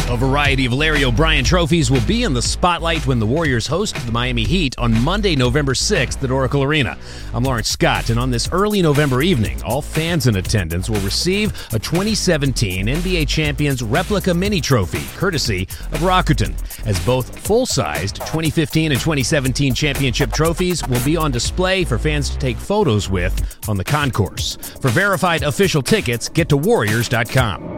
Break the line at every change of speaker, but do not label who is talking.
A variety of Larry O'Brien trophies will be in the spotlight when the Warriors host the Miami Heat on Monday, November 6th at Oracle Arena. I'm Lawrence Scott, and on this early November evening, all fans in attendance will receive a 2017 NBA Champions replica mini trophy, courtesy of Rakuten, as both full-sized 2015 and 2017 championship trophies will be on display for fans to take photos with on the concourse. For verified official tickets, get to Warriors.com.